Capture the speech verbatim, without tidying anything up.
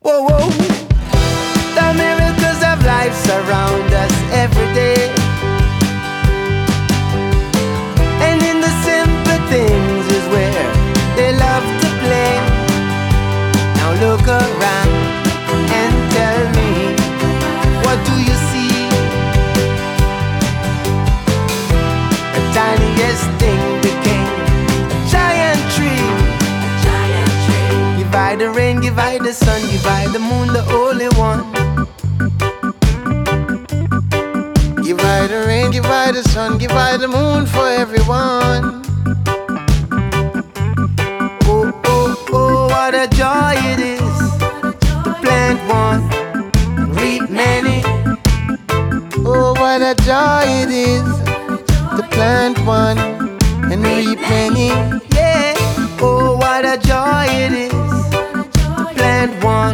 Whoa, whoa. The miracles of life surround us every day, and in the simple things is where they love to play. Now look around and tell me, what do you see? The tiniest thing became a giant tree. A giant tree. Give I the rain, give I the sun, give I the moon, the only one. Give I the rain, give I the sun, give I the moon for everyone. Oh, oh, oh, what a joy it is to plant one and reap many. Oh, what a joy it is to plant one and reap many.